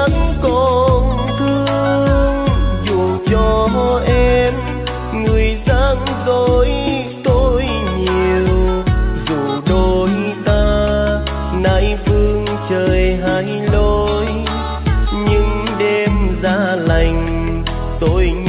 vẫn còn thương, dù cho em người gian dối tôi nhiều, dù đôi ta nay phương trời hai lối, nhưng đêm giá lành tôi